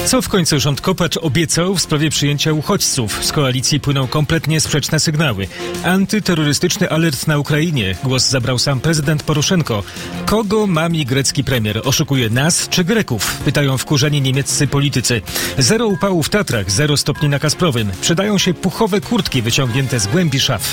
Co w końcu rząd Kopacz obiecał w sprawie przyjęcia uchodźców? Z koalicji płyną kompletnie sprzeczne sygnały. Antyterrorystyczny alert na Ukrainie. Głos zabrał sam prezydent Poroszenko. Kogo mami grecki premier? Oszukuje nas czy Greków? Pytają wkurzeni niemieccy politycy. 0 upału w Tatrach, 0 stopni na Kasprowym. Przydają się puchowe kurtki wyciągnięte z głębi szaf.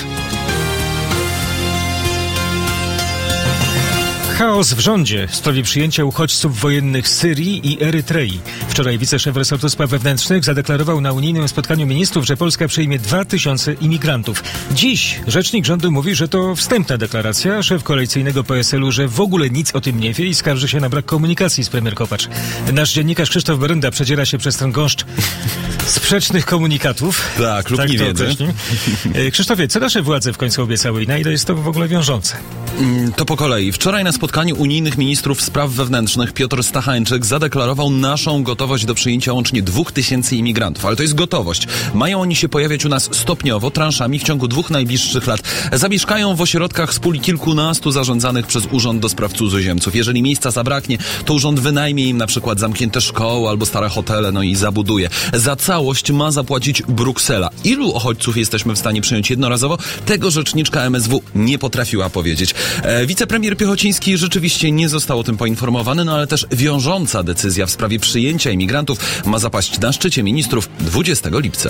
Chaos w rządzie w sprawie przyjęcia uchodźców wojennych z Syrii i Erytrei. Wczoraj wiceszef resortu spraw wewnętrznych zadeklarował na unijnym spotkaniu ministrów, że Polska przyjmie 2000 imigrantów. Dziś rzecznik rządu mówi, że to wstępna deklaracja. Szef koalicyjnego PSL-u, że w ogóle nic o tym nie wie i skarży się na brak komunikacji z premier Kopacz. Nasz dziennikarz Krzysztof Berenda przedziera się przez ten gąszcz sprzecznych komunikatów. Tak, lub nie wiedzy. Krzysztofie, co nasze władze w końcu obiecały i na ile jest to w ogóle wiążące? To po kolei. Wczoraj na spotkaniu unijnych ministrów spraw wewnętrznych Piotr Stachańczyk zadeklarował naszą gotowość do przyjęcia łącznie 2000 imigrantów. Ale to jest gotowość. Mają oni się pojawiać u nas stopniowo, transzami w ciągu 2 najbliższych lat. Zamieszkają w ośrodkach z puli kilkunastu zarządzanych przez Urząd do Spraw Cudzoziemców. Jeżeli miejsca zabraknie, to urząd wynajmie im na przykład zamknięte szkoły albo stare hotele, no i zabuduje. Za całość ma zapłacić Bruksela. Ilu uchodźców jesteśmy w stanie przyjąć jednorazowo? Tego rzeczniczka MSW nie potrafiła powiedzieć. Wicepremier Piechociński rzeczywiście nie został o tym poinformowany, no ale też wiążąca decyzja w sprawie przyjęcia imigrantów ma zapaść na szczycie ministrów 20 lipca.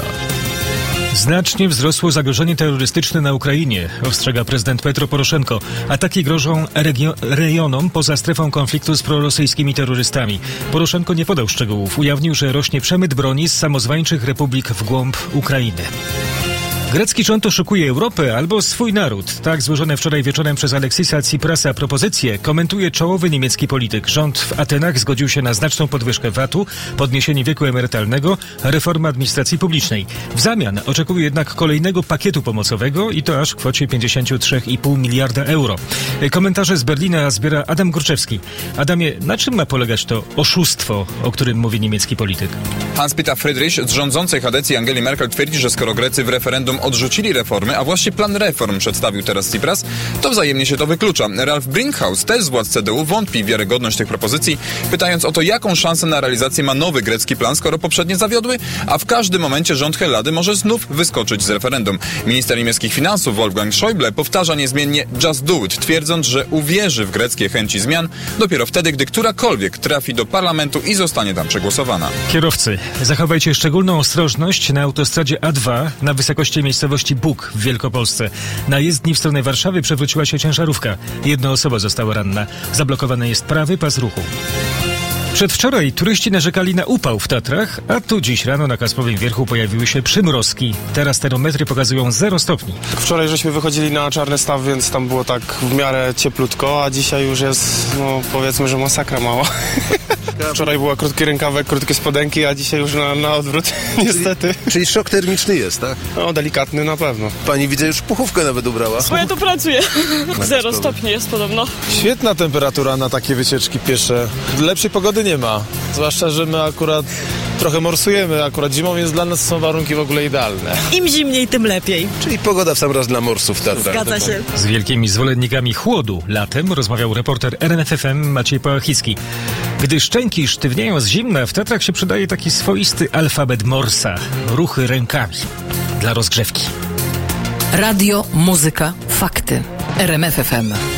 Znacznie wzrosło zagrożenie terrorystyczne na Ukrainie, ostrzega prezydent Petro Poroszenko. Ataki grożą rejonom poza strefą konfliktu z prorosyjskimi terrorystami. Poroszenko nie podał szczegółów. Ujawnił, że rośnie przemyt broni z samozwańczych republik w głąb Ukrainy. Grecki rząd oszukuje Europę albo swój naród. Tak złożone wczoraj wieczorem przez Aleksisa Tsiprasa propozycje komentuje czołowy niemiecki polityk. Rząd w Atenach zgodził się na znaczną podwyżkę VAT-u, podniesienie wieku emerytalnego, reformę administracji publicznej. W zamian oczekuje jednak kolejnego pakietu pomocowego i to aż w kwocie 53,5 miliarda euro. Komentarze z Berlina zbiera Adam Górczewski. Adamie, na czym ma polegać to oszustwo, o którym mówi niemiecki polityk? Hans-Peter Friedrich z rządzącej kadencji Angeli Merkel twierdzi, że skoro Grecy w referendum odrzucili reformy, a właśnie plan reform przedstawił teraz Tsipras, to wzajemnie się to wyklucza. Ralf Brinkhaus, też z władz CDU, wątpi w wiarygodność tych propozycji, pytając o to, jaką szansę na realizację ma nowy grecki plan, skoro poprzednie zawiodły, a w każdym momencie rząd Hellady może znów wyskoczyć z referendum. Minister niemieckich finansów Wolfgang Schäuble powtarza niezmiennie just do it, twierdząc, że uwierzy w greckie chęci zmian dopiero wtedy, gdy którakolwiek trafi do parlamentu i zostanie tam przegłosowana. Kierowcy, zachowajcie szczególną ostrożność na autostradzie A2 na wysokości miejscowości Bóg w Wielkopolsce. Na jezdni w stronę Warszawy przewróciła się ciężarówka. 1 osoba została ranna. Zablokowany jest prawy pas ruchu. Przedwczoraj turyści narzekali na upał w Tatrach, a tu dziś rano na Kasprowym Wierchu pojawiły się przymrozki. Teraz termometry pokazują 0 stopni. Wczoraj żeśmy wychodzili na Czarny Staw, więc tam było tak w miarę cieplutko, a dzisiaj już jest, no powiedzmy, że masakra mała. Wczoraj była krótki rękawek, krótkie spodenki, a dzisiaj już na odwrót, niestety. Czyli szok termiczny jest, tak? No, delikatny na pewno. Pani widzę już puchówkę nawet ubrała. Bo ja tu pracuję. 0 stopni jest podobno. Świetna temperatura na takie wycieczki piesze. Lepszej pogody nie ma. Zwłaszcza, że my akurat trochę morsujemy. Akurat zimą, więc dla nas są warunki w ogóle idealne. Im zimniej, tym lepiej. Czyli pogoda w sam raz dla morsów, tak? Zgadza się. Z wielkimi zwolennikami chłodu latem rozmawiał reporter RMFFM Maciej Pałachicki. Gdy szczęki sztywnieją z zimna, w Tatrach się przydaje taki swoisty alfabet Morsa. Ruchy rękami dla rozgrzewki. Radio, muzyka, fakty. RMFFM.